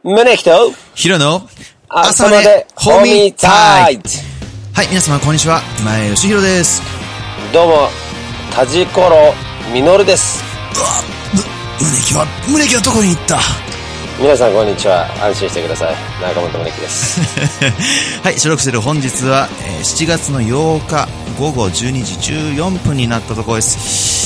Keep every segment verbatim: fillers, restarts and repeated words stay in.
宗木とヒロの朝までホミタイム。 はい、皆様こんにちは。前吉弘です。 どうも田地コロミノルです。 うわ、む宗木は宗木はどこに行った？ 皆さんこんにちは。安心してください。中本宗木です。 はい、収録している本日は、えー、しちがつのようかごごじゅうにじじゅうよんぷんになったところです。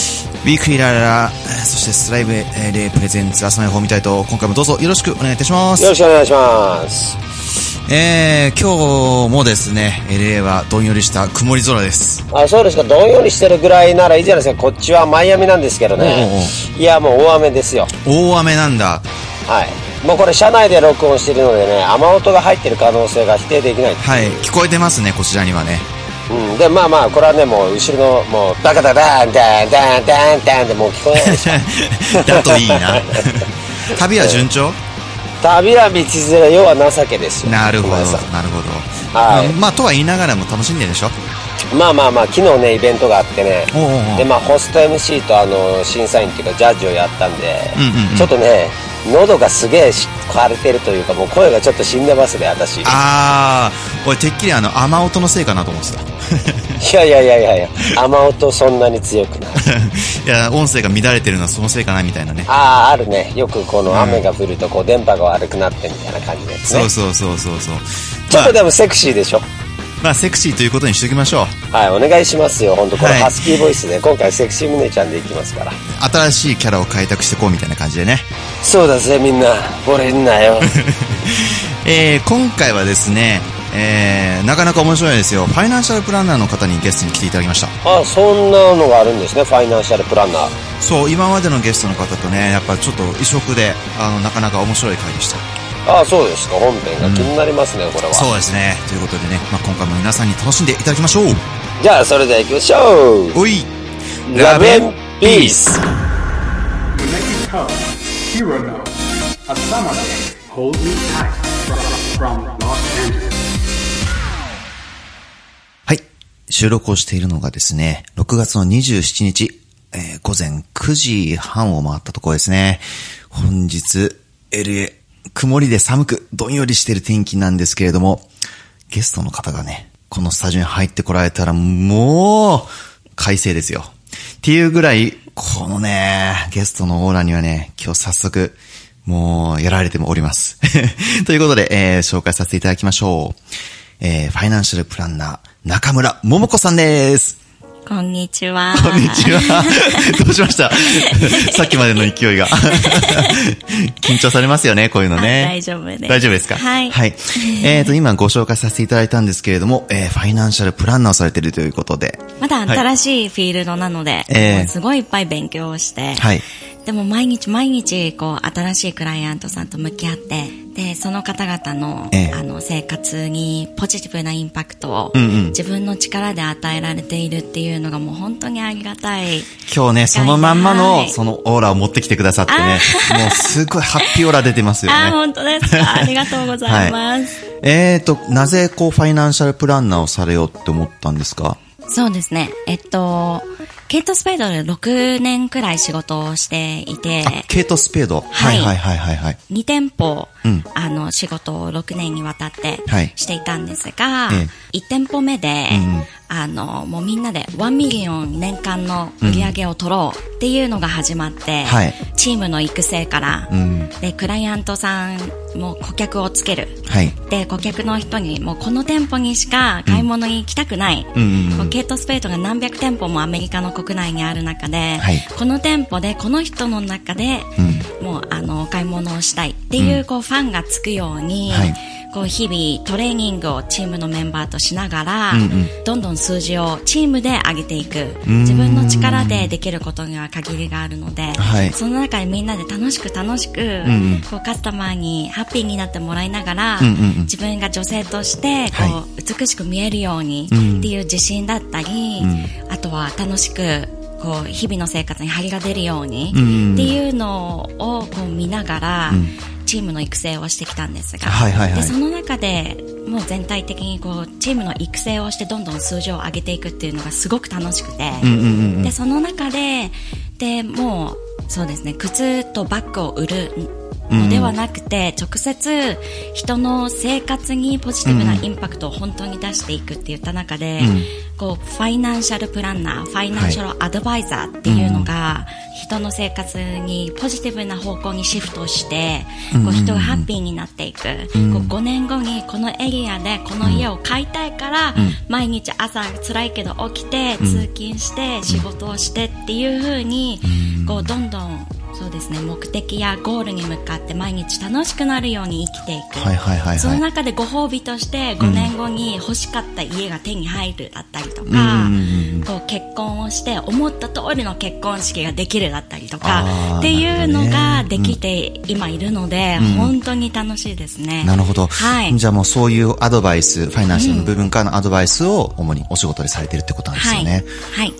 ウィークリーラララ、そしてスライブレイプレゼンツ朝までホミタイト、今回もどうぞよろしくお願いいたします。 よろしくお願いします。 えー、今日もですね エルエー はどんよりした曇り空です。 あ、そうですか。どんよりしてるぐらいならいいじゃないですか。こっちはマイアミなんですけどね。おうおう、いやもう大雨ですよ。 大雨なんだ。 はい、もうこれ車内で録音しているのでね、雨音が入ってる可能性が否定できない。 はい、聞こえてますね、こちらにはね。 うん、でまあまあこれはね、もう後ろのもうバカダダンダンダンダンダンってもう聞こえないでしょ。 だといいな。旅は順調？ 旅は道連れ、要は情けですよ。 なるほどなるほど、はい、まあ、まあとは言いながらも楽しんでるでしょ。 まあまあまあ昨日ねイベントがあってね、 おうおうおう、 でまあホスト エムシー とあの審査員っていうかジャッジをやったんで、 うんうんうん、 ちょっとね喉がすげえ枯れてるというか、もう声がちょっと死んでますね私。 ああ、俺てっきりあの雨音のせいかなと思ってた。 いやいやいやいやいや、雨音そんなに強くない。 いや、音声が乱れてるのはそのせいかなみたいなね。 ああ、あるね。よくこの雨が降るとこう電波が悪くなってみたいな感じですね。 そうそうそうそうそう。 ちょっとでもセクシーでしょ。 まあセクシーということにしておきましょう。 はい、お願いしますよ。本当これハスキーボイスで、はい、今回セクシームネちゃんでいきますから。 新しいキャラを開拓していこうみたいな感じでね。 そうだぜみんな、惚れんなよ。 えー、今回はですね、えー、なかなか面白いですよ。ファイナンシャルプランナーの方にゲストに来ていただきました。 あ、そんなのがあるんですね、ファイナンシャルプランナー。 そう、今までのゲストの方とね、やっぱちょっと異色で、あのなかなか面白い回でした。 ああ、そうですか。本編が気になりますね、うん、これは。 そうですね。ということでね、まあ、今回も皆さんに楽しんでいただきましょう。 じゃあそれでは行きましょう。 おい、 ラブ&ピース。 はい、収録をしているのがですね、ろくがつのにじゅうしちにち、えー、午前くじはんを回ったところですね。本日 エルエー 曇りで寒くどんよりしている天気なんですけれども、ゲストの方がねこのスタジオに入ってこられたらもう快晴ですよっていうぐらい、このねゲストのオーラにはね今日早速もうやられておりますということで、えー、紹介させていただきましょう。えー、ファイナンシャルプランナー中村桃子さんです。 こんにちは。 こんにちは。どうしましたさっきまでの勢いが。緊張されますよね、こういうのね。 大丈夫です。 大丈夫ですか？ はい。 はい。えーと、今ご紹介させていただいたんですけれども、えー、ファイナンシャルプランナーをされているということで。 まだ新しいフィールドなので、はい、すごいいっぱい勉強をして、はい。でも毎日毎日、こう、新しいクライアントさんと向き合って、で、その方々の、ええ、あの、生活にポジティブなインパクトを、うんうん、自分の力で与えられているっていうのがもう本当にありがたい。 今日ね、そのまんまの、そのオーラを持ってきてくださってね、もうすごいハッピーオーラ出てますよね。 あ、本当ですか。ありがとうございます。はい、 えーと、なぜこう、ファイナンシャルプランナーをされようって思ったんですか？ そうですね。えっと、ケイトスペードでろくねんくらい仕事をしていて。 ケイトスペード、はい、はいはいはいはい。 にてんぽ、うん、あの、仕事をろくねんにわたってしていたんですが、はい、いち店舗目で、うん、あの、もうみんなでいちミリオン年間の売り上げを取ろうっていうのが始まって、うん、はい、チームの育成から、うん、で、クライアントさんも顧客をつける。はい、で、顧客の人にもうこの店舗にしか買い物に行きたくない。うんうんうん、ケイトスペードが何百店舗もアメリカの国内にある中で、はい、この店舗でこの人の中で、うん、もうあのお買い物をしたいっていう、うん、こうファンがつくように、はい、こう日々トレーニングをチームのメンバーとしながら、うんうん、どんどん数字をチームで上げていく。自分の力でできることには限りがあるので、はい、その中でみんなで楽しく楽しく、うんうん、こうカスタマーにハッピーになってもらいながら、うんうんうん、自分が女性としてこう、はい、美しく見えるようにっていう自信だったり、うん、あとは楽しくこう日々の生活に張りが出るようにっていうのをこう見ながら、うん、チームの育成をしてきたんですが、はいはいはい、でその中でもう全体的にこうチームの育成をしてどんどん数字を上げていくっていうのがすごく楽しくて、うんうんうん、でその中ででもうそうですね、靴とバッグを売るのではなくて、うん、直接人の生活にポジティブなインパクトを本当に出していくって言った中で、うん、こうファイナンシャルプランナー、ファイナンシャルアドバイザーっていうのが、人の生活にポジティブな方向にシフトして、こう人がハッピーになっていく、うん、こうごねんごにこのエリアでこの家を買いたいから、うん、毎日朝辛いけど起きて、うん、通勤して仕事をしてっていう風に、うん、こうどんどんそうですね、目的やゴールに向かって毎日楽しくなるように生きていく、はいはいはいはい、その中でご褒美としてごねんごに欲しかった家が手に入るだったりとか、うん、こう結婚をして思った通りの結婚式ができるだったりとかっていうのができて今いるので、うん、本当に楽しいですね。 なるほど、はい、じゃあもうそういうアドバイス、ファイナンシャルの部分からのアドバイスを主にお仕事でされてるってことなんですよね。はい、はい、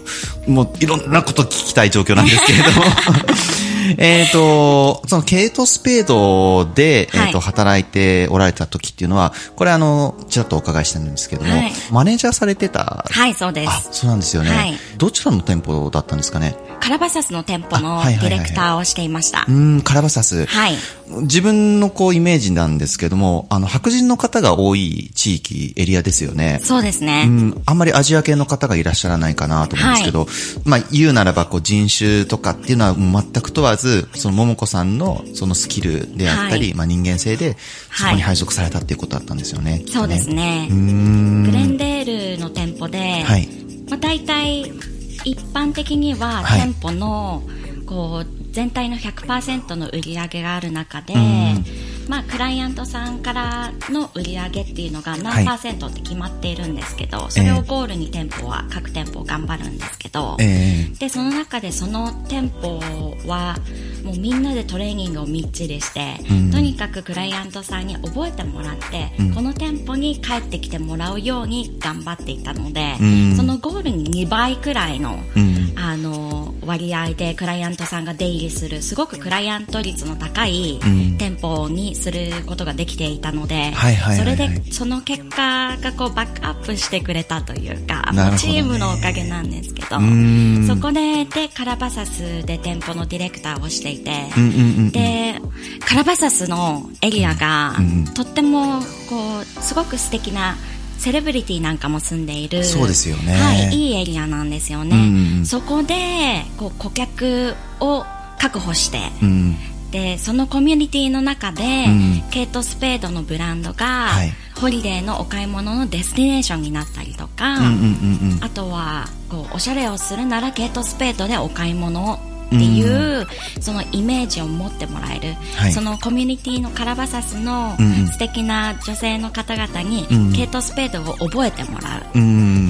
もういろんなこと聞きたい状況なんですけれどもえっと、そのケイトスペードで、えっと、働いておられた時っていうのは、これあの、ちらっとお伺いしたんですけども、はい、マネージャーされてた？ はい、そうです。 あ、そうなんですよね。はい、どちらの店舗だったんですかね？ カラバサスの店舗のディレクターをしていました。 うん、カラバサス。 はい。 自分のこうイメージなんですけども、あの、白人の方が多い地域、エリアですよね。 そうですね。 うん、あんまりアジア系の方がいらっしゃらないかなと思うんですけど、はい、まあ、言うならばこう人種とかっていうのは全く問わず、その桃子さんのそのスキルであったり、はい、まあ人間性で、そこに配属されたっていうことだったんですよね。はい、 そうですね。うーん、グレンデールの店舗で、はい、まあ大体、一般的には店舗のこう全体の ひゃくパーセント の売り上げがある中で、まあ、クライアントさんからの売り上げっていうのが何パーセントって決まっているんですけど、それをゴールに店舗は各店舗頑張るんですけど、でその中でその店舗はもうみんなでトレーニングをみっちりして、とにかくクライアントさんに覚えてもらって、この店舗に帰ってきてもらうように頑張っていたので、そのゴールににばいくらいの、あの割合でクライアントさんが出入りする、すごくクライアント率の高い店舗にすることができていたので、それでその結果がこうバックアップしてくれたというか、ね、チームのおかげなんですけど、そこででカラバサスで店舗のディレクターをしていて、うんうんうん、でカラバサスのエリアが、うんうん、とってもこうすごく素敵なセレブリティなんかも住んでいる、 そうですよね、 はい、いいエリアなんですよね、うんうん、そこでこう顧客を確保して、うん、でそのコミュニティの中で、うん、ケイトスペードのブランドが、はい、ホリデーのお買い物のデスティネーションになったりとか、うんうんうんうん、あとはこうおしゃれをするならケイトスペードでお買い物をっていう、うん、そのイメージを持ってもらえる、はい、そのコミュニティのカラバサスの素敵な女性の方々に、うん、ケイトスペードを覚えてもらう、うん、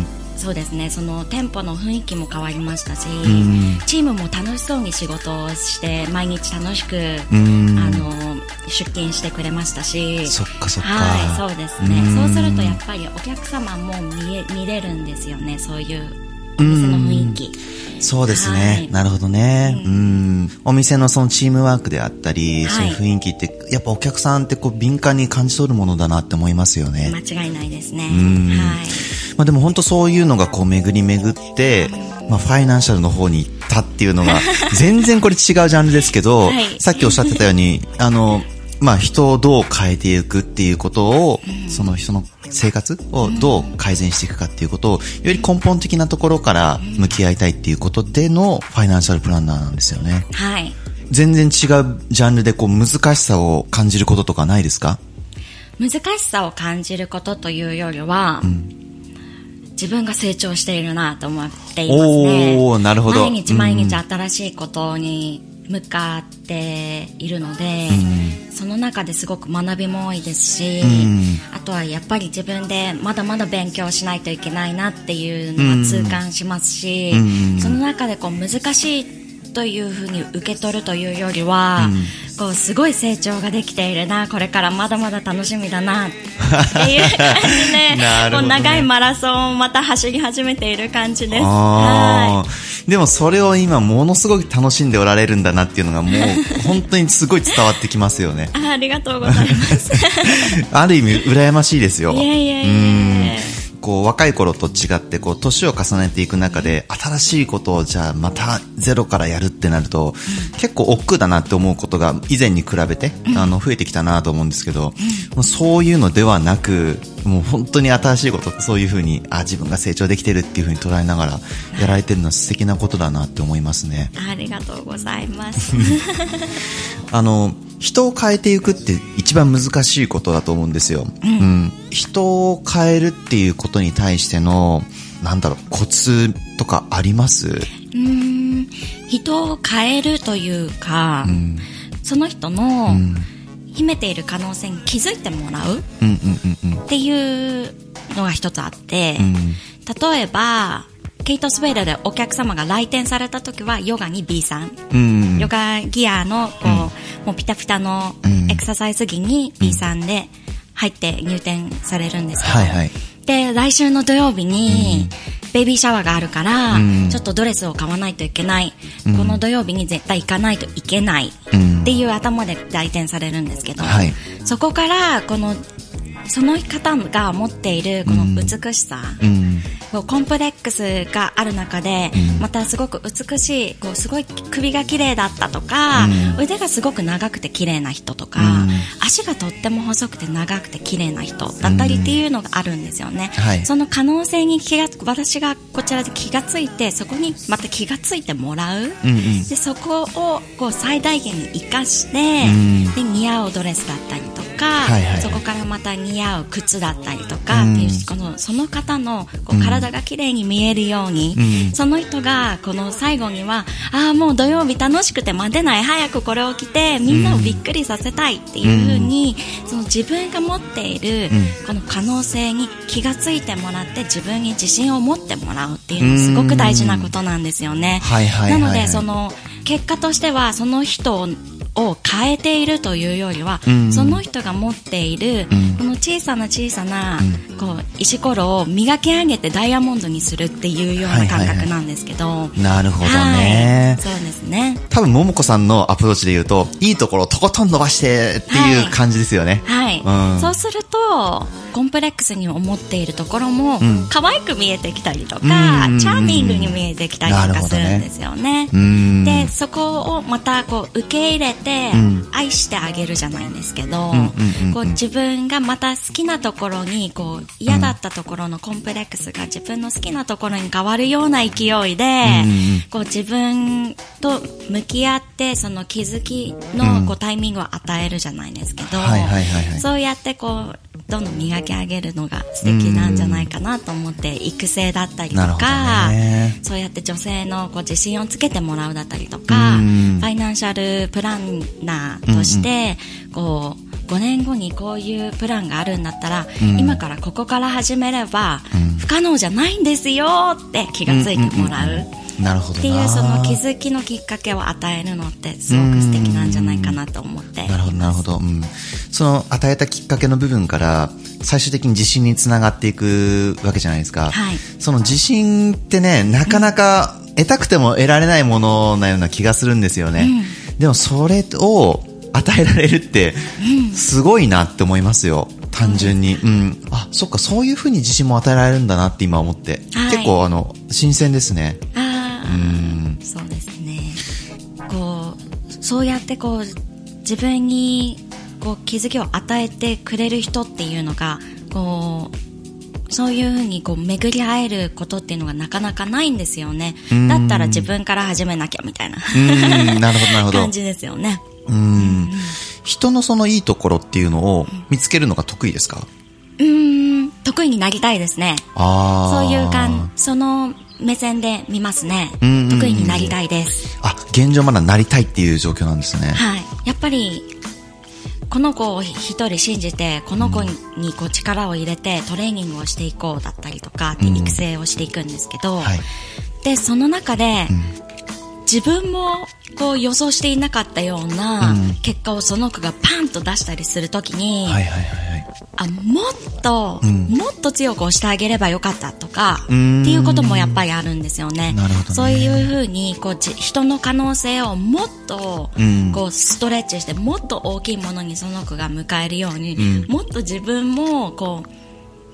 そうですね、その店舗の雰囲気も変わりましたし、うん、チームも楽しそうに仕事をして毎日楽しく、うん、あの出勤してくれましたし、 そっかそっか、 はい、そうですね、うん、そうするとやっぱりお客様も 見, え見れるんですよね、そういうお店の雰囲気、 うん、そうですね、はい、なるほどね、うん、うんお店のそのチームワークであったり、はい、そういう雰囲気ってやっぱお客さんってこう敏感に感じ取るものだなって思いますよね。 間違いないですね、 うんはいまあ、でも本当そういうのがこう巡り巡って、まあ、ファイナンシャルの方に行ったっていうのが全然これ違うジャンルですけど、はい、さっきおっしゃってたようにあのまあ人をどう変えていくっていうことを、うん、その人の生活をどう改善していくかっていうことをより根本的なところから向き合いたいっていうことでのファイナンシャルプランナーなんですよね。 はい。 全然違うジャンルでこう難しさを感じることとかないですか？ 難しさを感じることというよりは、うん、自分が成長しているなと思っていますね。 おー、なるほど。 毎日毎日新しいことに向かっているので、うん、その中ですごく学びも多いですし、うん、あとはやっぱり自分でまだまだ勉強しないといけないなっていうのは痛感しますし、うん、その中でこう難しいというふうに受け取るというよりは、うん、こうすごい成長ができているな、これからまだまだ楽しみだなっていう感じで、ね、こう長いマラソンをまた走り始めている感じです。はい、 でもそれを今ものすごく楽しんでおられるんだなっていうのがもう本当にすごい伝わってきますよね。 あ, ありがとうございます。 ある意味羨ましいですよ。 いやいやいや、 こう若い頃と違ってこう年を重ねていく中で新しいことをじゃあまたゼロからやるってなると、うん、結構億劫だなって思うことが以前に比べて、うん、あの増えてきたなと思うんですけど、うん、そういうのではなくもう本当に新しいこと、そういうふうにあ自分が成長できてるっていうふうに捉えながらやられてるのは素敵なことだなって思いますね。 ありがとうございますあの人を変えていくって一番難しいことだと思うんですよ、うんうん、人を変えるっていうことに対してのなんだろうコツとかあります？うーん人を変えるというか、うん、その人の秘めている可能性に気づいてもらうっていうのが一つあって、うん、例えばケイトスウェールでお客様が来店された時はヨガに B さん、うん、ヨガギアのこう、うん、もうピタピタのエクササイズ着に B さんで入って入店されるんですけど、はいはい、で来週の土曜日にベイビーシャワーがあるから、うん、ちょっとドレスを買わないといけない、うん、この土曜日に絶対行かないといけないっていう頭で来店されるんですけど、はい、そこからこのその方が持っているこの美しさ、うんうん、コンプレックスがある中で、うん、またすごく美しいこうすごい首が綺麗だったとか、うん、腕がすごく長くて綺麗な人とか、うん、足がとっても細くて長くて綺麗な人だったりっていうのがあるんですよね、うんはい、その可能性に気が私がこちらで気がついてそこにまた気がついてもらう、うんうん、でそこをこう最大限に生かして、うん、で似合うドレスだったりとか、はいはいはい、そこからまた似合う靴だったりとか、うん、っていうこのその方のこう体が綺麗に見えるように、うん、その人がこの最後にはああもう土曜日楽しくて待てない早くこれを着てみんなをびっくりさせたいっていう風に、うん、その自分が持っているこの可能性に気がついてもらって自分に自信を持ってもらうっていうのはすごく大事なことなんですよね、うんはいはいはいはい、なのでその結果としてはその人をを変えているというよりは、うん、その人が持っている、うん、この小さな小さな、うん、こう石ころを磨き上げてダイヤモンドにするっていうような感覚なんですけど、はいはいはい、 なるほどね、 はい、そうですね。 多分桃子さんのアプローチで言うといいところをとことん伸ばしてっていう感じですよね、 はい、はいうん、そうするとコンプレックスに思っているところも、うん、可愛く見えてきたりとか、うん、チャーミングに見えてきたりとかするんですよね。でそこをまたこう受け入れてうん、愛してあげるじゃないんですけど、うんうんうんうん、こう自分がまた好きなところにこう嫌だったところのコンプレックスが自分の好きなところに変わるような勢いで、うんうん、こう自分と向き合ってその気づきのこうタイミングを与えるじゃないですけど、はいはいはいはい、そうやってこうどんどん磨き上げるのが素敵なんじゃないかなと思って、育成だったりとか、そうやって女性のこう自信をつけてもらうだったりとか、ファイナンシャルプランナーとして、こうごねんごにこういうプランがあるんだったら、今からここから始めれば不可能じゃないんですよって気がついてもらう。 なるほどなっていうその気づきのきっかけを与えるのってすごく素敵なんじゃないかなと思ってなるほどなるほど、うん、その与えたきっかけの部分から最終的に自信につながっていくわけじゃないですか、はい、その自信ってねなかなか得たくても得られないものなような気がするんですよね、うん、でもそれを与えられるってすごいなって思いますよ単純に、うん、あそっかそういう風に自信も与えられるんだなって今思って、はい、結構あの新鮮ですね。 うん、そうですね。こうそうやってこう自分にこう気づきを与えてくれる人っていうのがこうそういう風にこう巡り会えることっていうのがなかなかないんですよね。だったら自分から始めなきゃみたいなうんなるほどなるほど感じですよね。 うん、人のそのいいところっていうのを見つけるのが得意ですか？ うーん得意になりたいですね。あそういう感その目線で見ますね。うんうんうん、得意になりたいです。 あ、現状まだなりたいっていう状況なんですね。 はい。やっぱりこの子を一人信じてこの子にこう力を入れてトレーニングをしていこうだったりとかって育成をしていくんですけど、うんはい、でその中で、うん自分もこう予想していなかったような結果をその子がパンと出したりするときに、うんはいはいはい、あもっと、うん、もっと強く押してあげればよかったとかっていうこともやっぱりあるんですよね。なるほどね。そういうふうにこう人の可能性をもっとこうストレッチしてもっと大きいものにその子が迎えるように、うん、もっと自分もこう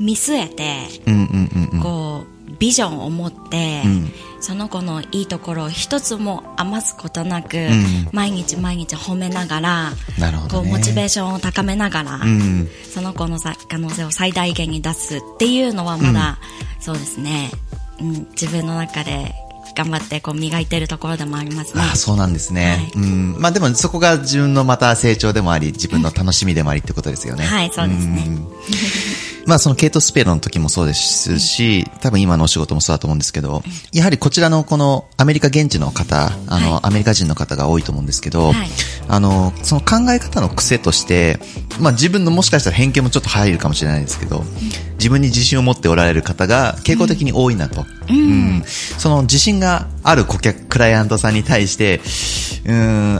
見据えて、 うんうんうんうん、 こうビジョンを持って、うん、その子のいいところを一つも余すことなく、うん、毎日毎日褒めながら、 なるほどね、 こうモチベーションを高めながら、うん、その子のさ可能性を最大限に出すっていうのはまだ、うん、そうですね、うん、自分の中で頑張ってこう磨いてるところでもありますね。 ああ、そうなんですね。はい、うん。まあでもそこが自分のまた成長でもあり、自分の楽しみでもありってことですよね。 うん、はい、そうですね。 まあそのケイト・スペロの時もそうですし、多分今のお仕事もそうだと思うんですけど、やはりこちらのこのアメリカ現地の方、あの、はい、アメリカ人の方が多いと思うんですけど、はい、あの、その考え方の癖として、まあ自分のもしかしたら偏見もちょっと入るかもしれないですけど、自分に自信を持っておられる方が傾向的に多いなと。うんうん、その自信がある顧客、クライアントさんに対して、うん、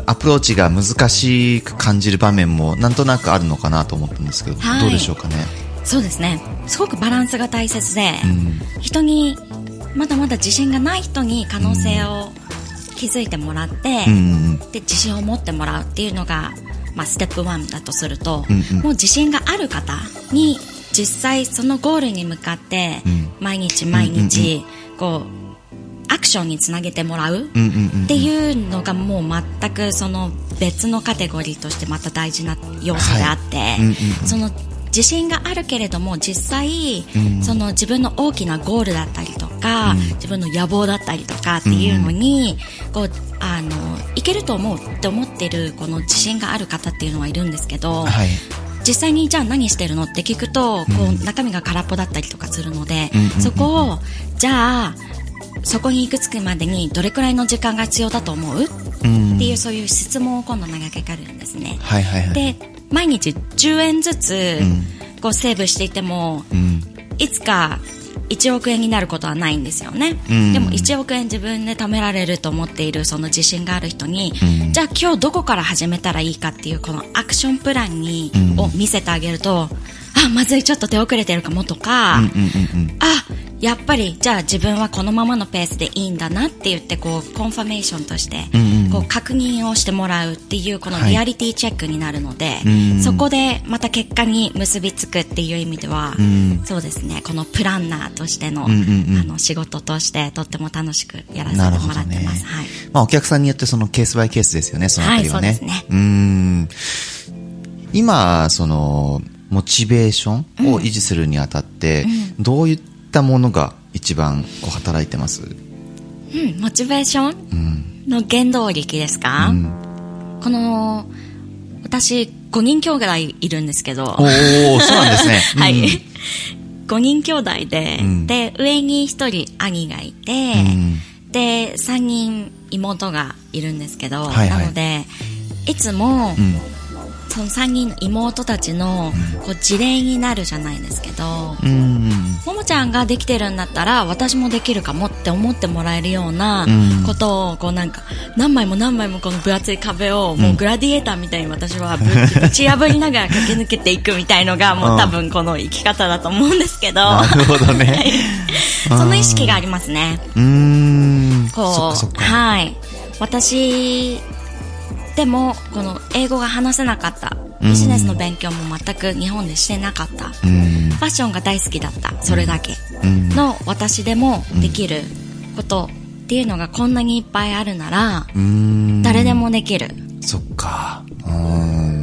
アプローチが難しく感じる場面もなんとなくあるのかなと思ったんですけど、はい、どうでしょうかね。 そうですね。すごくバランスが大切で、うん、人にまだまだ自信がない人に可能性を気づいてもらって、うん、で自信を持ってもらうっていうのが、まあ、ステップワンだとすると、うんうん、もう自信がある方に実際そのゴールに向かって毎日毎日こうアクションにつなげてもらうっていうのがもう全くその別のカテゴリーとしてまた大事な要素であって、はい、その自信があるけれども実際、うん、その自分の大きなゴールだったりとか、うん、自分の野望だったりとかっていうのに、うん、こうあのいけると思うって思っているこの自信がある方っていうのはいるんですけど、はい、実際にじゃあ何してるのって聞くと、こう中身が空っぽだったりとかするので、うん、そこをじゃあそこに行き着くまでにどれくらいの時間が必要だと思う、うん、っていうそういう質問を今度投げかけるんですね、はいはいはい、で毎日じゅうえんずつこうセーブしていても、うん、いつかいちおくえんになることはないんですよね、うん、でもいちおくえん自分で貯められると思っているその自信がある人に、うん、じゃあ今日どこから始めたらいいかっていうこのアクションプランに、うん、を見せてあげると、あ、まずい、ちょっと手遅れてるかもとか、うんうんうんうん、あ、やっぱりじゃあ自分はこのままのペースでいいんだなって言ってこうコンファメーションとして、うんうん、こう確認をしてもらうっていうこのリアリティチェックになるので、はい、そこでまた結果に結びつくっていう意味では、うん、そうですね、このプランナーとしての、うんうんうん、あの仕事としてとっても楽しくやらせてもらってます、ね、はい、 まあ、お客さんによってそのケースバイケースですよね、そのあたりはね、はい、そうですね。うーん、今そのモチベーションを維持するにあたって、うん、どういったものが一番こう働いてます？うん、 モチベーションの原動力ですか？うん、この私ごにん兄弟いるんですけど、おー、そうなんですね、 はい、うん、ごにん兄弟で、うん、で上にひとり兄がいて、うん、でさんにん妹がいるんですけど、はいはい、なのでいつも、うん、そのさんにんの妹たちのこう事例になるじゃないですけど、うん、ももちゃんができてるんだったら私もできるかもって思ってもらえるようなことをこうなんか何枚も何枚もこの分厚い壁をもうグラディエーターみたいに私はぶち破りながら駆け抜けていくみたいのがもう多分この生き方だと思うんですけど、 なるほどねその意識がありますね。 うーん、 こう、そっかそっか、はい、私でもこの英語が話せなかった、ビジネスの勉強も全く日本でしてなかった、うん、ファッションが大好きだった、それだけの私でもできることっていうのがこんなにいっぱいあるなら、うん、誰でもできる。 そっか、うん、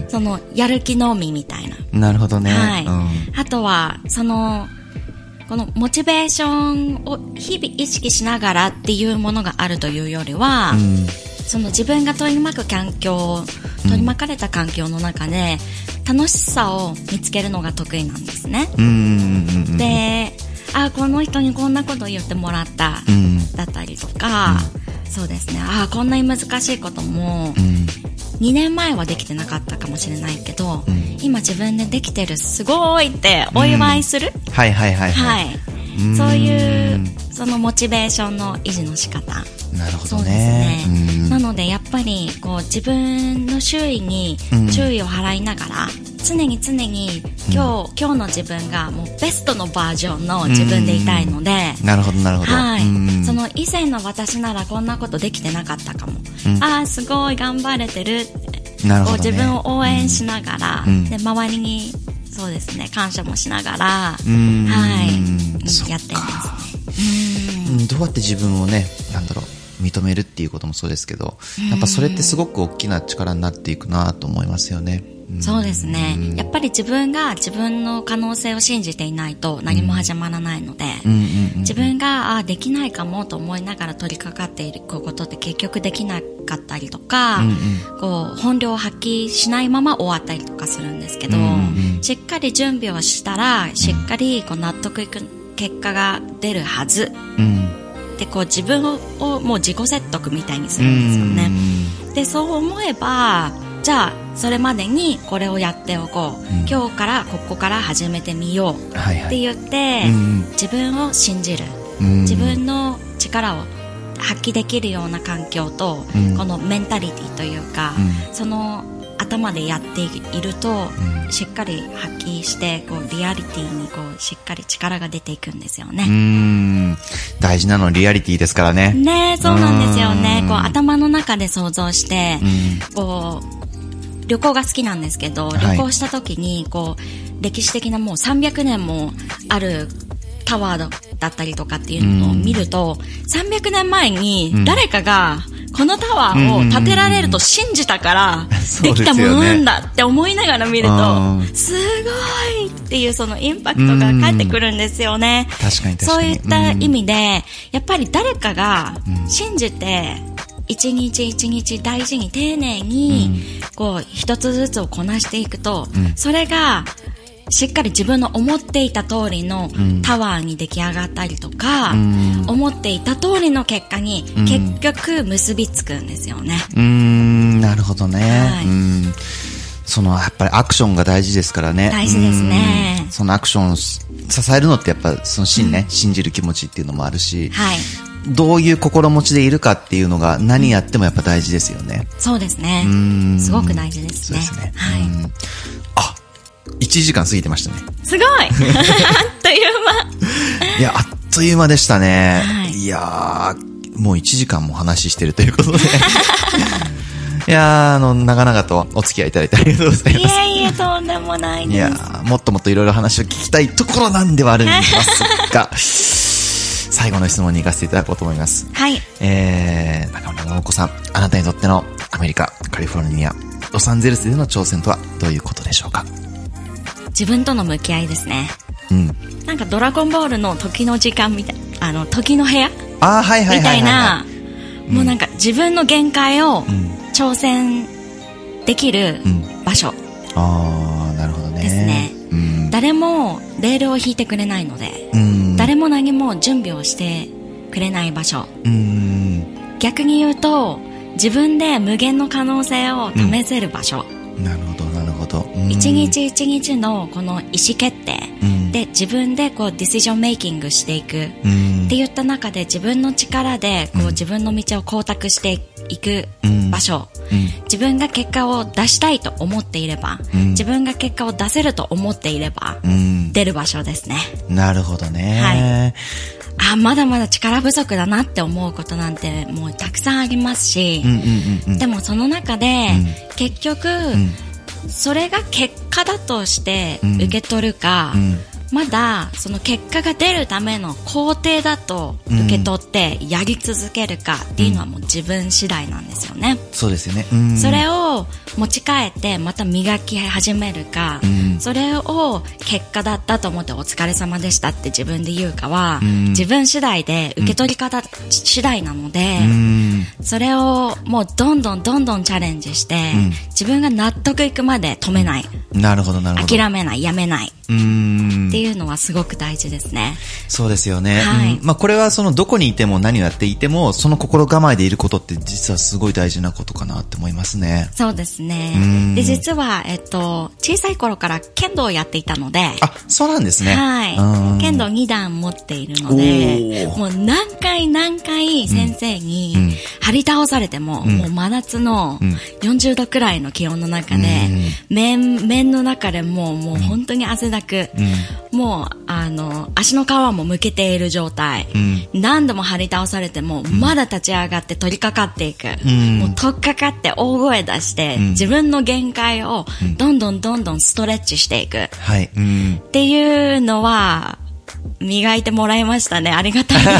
そのやる気のみみたいな。 なるほどね、 はい、 うん、 あとはそのこのモチベーションを日々意識しながらっていうものがあるというよりは、うん、その自分が取り巻く環境、取り巻かれた環境の中で楽しさを見つけるのが得意なんですね。うんうんうん、で、あ、この人にこんなこと言ってもらった、うん、だったりとか、うん、そうですね、あ、こんなに難しいことも、うん、にねんまえはできてなかったかもしれないけど、うん、今自分でできてる、すごいってお祝いする、 うん、はいはいはいはい、はい、 そういうそのモチベーションの維持の仕方。 なるほどね。 そうですね。なのでやっぱりこう自分の周囲に注意を払いながら、うん、常に常に今日、うん、今日の自分がもうベストのバージョンの自分でいたいので、 なるほどなるほど、 はい、その以前の私ならこんなことできてなかったかも、うん、あーすごい頑張れてるって、なるほどね、こう自分を応援しながら、うん、で周りにそうですね、感謝もしながら、はい、やっていますね。 うん、どうやって自分をね、なんだろう、認めるっていうこともそうですけど、やっぱそれってすごく大きな力になっていくなと思いますよね。 そうですね。やっぱり自分が自分の可能性を信じていないと何も始まらないので、自分があできないかもと思いながら取り掛かっていることって結局できなかったりとか、うんうん、こう本領を発揮しないまま終わったりとかするんですけど、うんうん、しっかり準備をしたらしっかりこう納得いく結果が出るはず、うん、でこう自分をもう自己説得みたいにするんですよね、うん、でそう思えばじゃあそれまでにこれをやっておこう、うん、今日からここから始めてみようって言って、はいはい、自分を信じる、うん、自分の力を発揮できるような環境と、うん、このメンタリティというか、うん、その頭でやっていると、うん、しっかり発揮してこうリアリティにこうしっかり力が出ていくんですよね。 うーん、大事なのはリアリティですからね。 ね、そうなんですよね。こう頭の中で想像して、うん、こう旅行が好きなんですけど、旅行した時にこう歴史的なもうさんびゃくねんもあるタワーだったりとかっていうのを見ると、うん、さんびゃくねんまえに誰かがこのタワーを建てられると信じたからできたものなんだって思いながら見ると、すごいっていうそのインパクトが返ってくるんですよね。 確かに確かに。 そういった意味でやっぱり誰かが信じて一日一日大事に丁寧にこう一つずつをこなしていくと、それがしっかり自分の思っていた通りのタワーに出来上がったりとか、うん、思っていた通りの結果に結局結びつくんですよね。 うーん、なるほどね、はい、うん、そのやっぱりアクションが大事ですからね。 大事ですね。 そのアクションを支えるのってやっぱその信ね、うん、信じる気持ちっていうのもあるし、はい、どういう心持ちでいるかっていうのが何やってもやっぱ大事ですよね。 そうですね。うん、すごく大事ですね。そうですね。はい。 あ、いちじかん過ぎてましたね。 すごいあっという間。 いや、あっという間でしたね。はい、いやー、もういちじかんも話してるということで。いやー、あの、長々とお付き合いいただいてありがとうございます。 いやいや、とんでもないです。いやー、もっともっといろいろ話を聞きたいところなんではあるんですが、最後の質問に行かせていただこうと思います。 はい。 えー、中村直子さん、あなたにとってのアメリカ、カリフォルニア、ロサンゼルスでの挑戦とはどういうことでしょうか？ 自分との向き合いですね。うん。なんかドラゴンボールの時の時間みたい、あの時の部屋、 あー、はいはいはいはい、はい、みたいな、うん、もうなんか自分の限界を挑戦できる場所。うん、 あー、なるほどね。 ですね。うん、誰もレールを引いてくれないので、うん、誰も何も準備をしてくれない場所。うん、逆に言うと自分で無限の可能性を試せる場所。 うん、なるほどなるほど。 一日一日のこの意思決定、うん、で自分でこうディシジョンメイキングしていく、うん、っていった中で自分の力でこう自分の道を光沢していく場所、うん、自分が結果を出したいと思っていれば、うん、自分が結果を出せると思っていれば、うん、出る場所ですね。 なるほどね。 はい。あ、まだまだ力不足だなって思うことなんてもうたくさんありますし、うんうんうんうん、でもその中で、うん、結局、うんそれが結果だとして受け取るか、うんうん、まだその結果が出るための工程だと受け取ってやり続けるかっていうのはもう自分次第なんですよね。 うん、そうですよね。うん、 それを持ち帰ってまた磨き始めるか、うん、それを結果だったと思ってお疲れ様でしたって自分で言うかは、うん、自分次第で受け取り方次第なので、うん、それをもうどんどんどんどんチャレンジして、うん、自分が納得いくまで止めない。 なるほどなるほど。 諦めない、やめない。うーんっていうのはすごく大事ですね。 そうですよね。はい。うん、まあこれはそのどこにいても何をやっていてもその心構えでいることって実はすごい大事なことかなって思いますね。 そうですね。で実はえっと小さい頃から剣道をやっていたので。 あ、そうなんですね。 はい。剣道に段持っているので、もう何回何回先生に張り倒されても、うん、もう真夏のよんじゅうどくらいの気温の中で、うん、面面の中でもうもう本当に汗だく。うんもう、あの、足の皮もむけている状態。うん、何度も張り倒されても、まだ立ち上がって取り掛かっていく。うん、もう取っかかって大声出して、うん、自分の限界をどんどんどんどんストレッチしていく。はい。うん、っていうのは、磨いてもらいましたね。ありがたいです。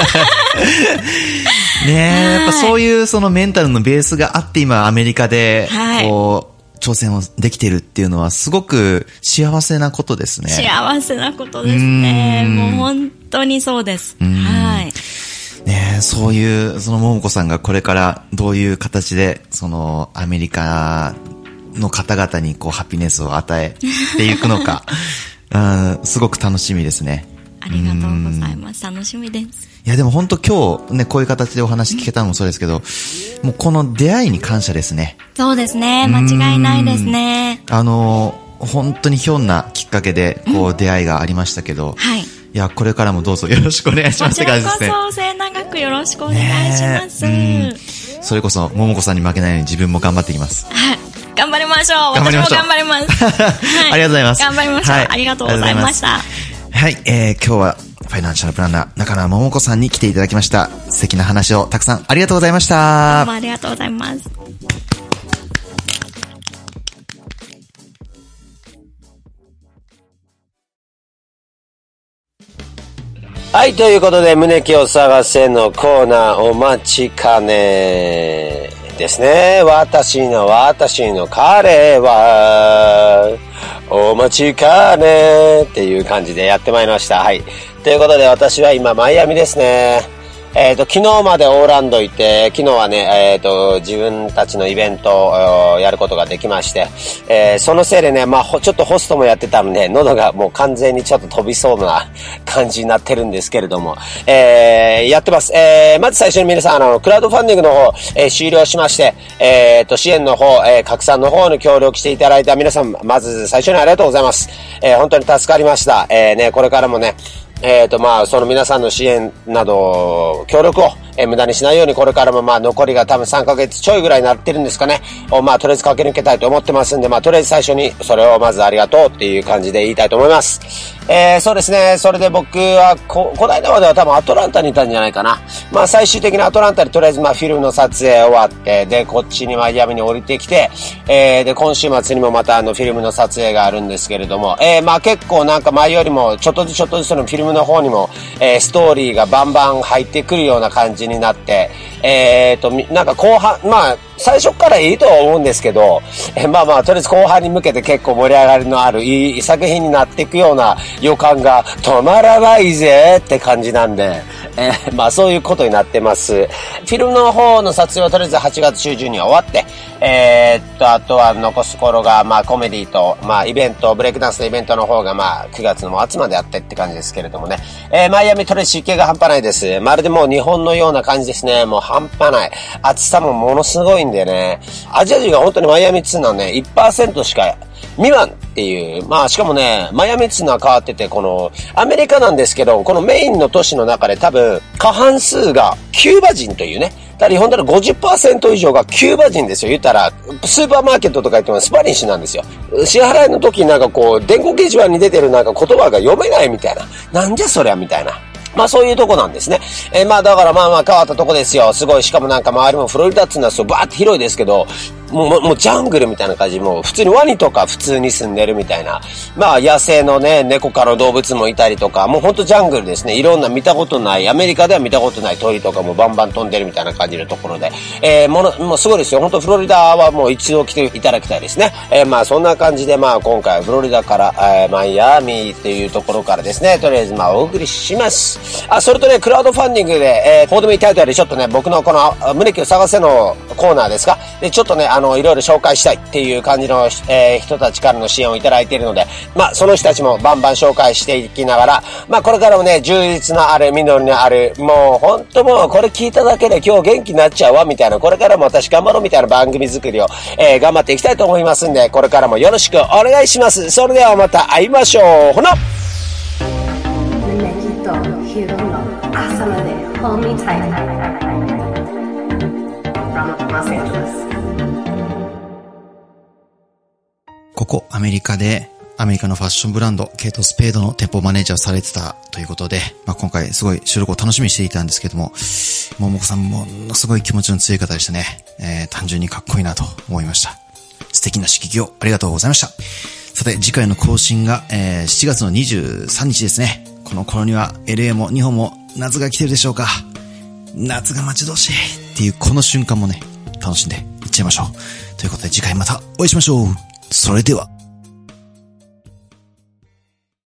ねえ、やっぱそういうそのメンタルのベースがあって今アメリカで、こう、挑戦をできてるっていうのはすごく幸せなことですね。 幸せなことですね。もう本当にそうです。はい。 ねえ、そういう、そのももこさんがこれからどういう形で、そのアメリカの方々にこうハピネスを与えていくのか、うん、すごく楽しみですね。 ありがとうございます。楽しみです。 いやでも本当今日ね、こういう形でお話聞けたのもそうですけど、もうこの出会いに感謝ですね。 そうですね。間違いないですね。 あの、本当にひょんなきっかけで、こう出会いがありましたけど、うん、はい。いや、これからもどうぞよろしくお願いしますって感じですね。 こちらこそ末永くよろしくお願いします。 ね、うん、それこそ、ももこさんに負けないように自分も頑張っていきます。 はい。頑張りましょう。私も頑張ります。はい、 ありがとうございます。 頑張りましょう。はい、ありがとうございました。 はい、えー、今日は、ファイナンシャルプランナー中野桃子さんに来ていただきました。素敵な話をたくさんありがとうございました。 どうもありがとうございます。 はい、ということで胸キを探せのコーナーお待ちかねですね。私の私の彼はお待ちかねっていう感じでやってまいりました。はい。ということで私は今マイアミですね。えっと、昨日までオーランド行って、昨日はね、えっと、自分たちのイベントをやることができまして、えー、そのせいでね、まあ、ちょっとホストもやってたので、喉がもう完全にちょっと飛びそうな感じになってるんですけれども、えー、やってます。えー、まず最初に皆さん、あの、クラウドファンディングの方、えー、終了しまして、えっと、支援の方、えー、拡散の方に協力していただいた皆さん、まず最初にありがとうございます。えー、本当に助かりました。えー、ね、これからもね、えっと、まあ、その皆さんの支援など、協力を、えー、無駄にしないように、これからもまあ、残りが多分さんかげつちょいぐらいになってるんですかね。をまあ、とりあえず駆け抜けたいと思ってますんで、まあ、とりあえず最初に、それをまずありがとうっていう感じで言いたいと思います。えー、そうですね。それで僕は、こ、こないだまでは多分アトランタにいたんじゃないかな。まあ、最終的にアトランタにとりあえずまあ、フィルムの撮影終わって、で、こっちにマイアミに降りてきて、えー、で、今週末にもまたあの、フィルムの撮影があるんですけれども、えー、まあ、結構なんか前よりも、ちょっとずつちょっとずつそのフィルムの方にも、えー、ストーリーがバンバン入ってくるような感じになって、えーと、なんか後半、まあ、最初からいいとは思うんですけど、えー、まあまあ、とりあえず後半に向けて結構盛り上がりのあるいい作品になっていくような予感が止まらないぜって感じなんで、えー、まあそういうことになってます。フィルムの方の撮影はとりあえずはちがつ中旬には終わって、えー、っと、あとは残す頃が、まあコメディと、まあイベント、ブレイクダンスのイベントの方が、まあくがつの末まであってって感じですけれどもね。えー、マイアミとりあえず湿気が半端ないです。まるでもう日本のような感じですね。もう半端ない。暑さもものすごいんでね。アジア人が本当にマイアミっつうのはね、いちパーセント しか未満っていう、まあしかもね、マイアミっつうのは変わってて、この、アメリカなんですけど、このメインの都市の中で多分、過半数がキューバ人というね、だから日本での ごじゅっパーセント 以上がキューバ人ですよ。言ったら、スーパーマーケットとか行ってもスパニッシュなんですよ。支払いの時になんかこう、電光掲示板に出てるなんか言葉が読めないみたいな。なんじゃそりゃみたいな。まあそういうとこなんですね。えー、まあだからまあまあ変わったとこですよ。すごい、しかもなんか周りもフロリダっていうのはそうバーって広いですけど、もう、もうジャングルみたいな感じ、もう普通にワニとか普通に住んでるみたいな。まあ野生のね、猫科の動物もいたりとか、もうほんとジャングルですね。いろんな見たことない、アメリカでは見たことない鳥とかもバンバン飛んでるみたいな感じのところで。えー、もの、もうすごいですよ。ほんとフロリダはもう一度来ていただきたいですね。えー、まあそんな感じでまあ今回はフロリダから、えー、マイアミっていうところからですね、とりあえずまあお送りします。あ、それとね、クラウドファンディングで、えー、こうでもいいタイトルでちょっとね、僕のこの胸キを探せのコーナーですか。で、ちょっとね、あの、いろいろ紹介したいっていう感じの、えー、人たちからの支援をいただいているので、まあ、その人たちもバンバン紹介していきながら、まあ、これからもね、充実のある、実りのある、もう、ほんともう、これ聞いただけで今日元気になっちゃうわ、みたいな、これからも私頑張ろうみたいな番組作りを、えー、頑張っていきたいと思いますんで、これからもよろしくお願いします。それではまた会いましょう。ほな朝まで Hold me tight from Los Angeles。 ここアメリカでアメリカのファッションブランド、ケイト・スペードの店舗マネージャーをされてたということで、まあ、今回すごい収録を楽しみにしていたんですけども、ももこさんものすごい気持ちの強い方でしたね。えー、単純にかっこいいなと思いました。素敵な刺激をありがとうございました。さて、次回の更新が、えー、しちがつのにじゅうさんにちですね。この頃には エルエー も日本も夏が来てるでしょうか。夏が待ち遠しいっていうこの瞬間もね、楽しんでいっちゃいましょう。ということで次回またお会いしましょう。それでは。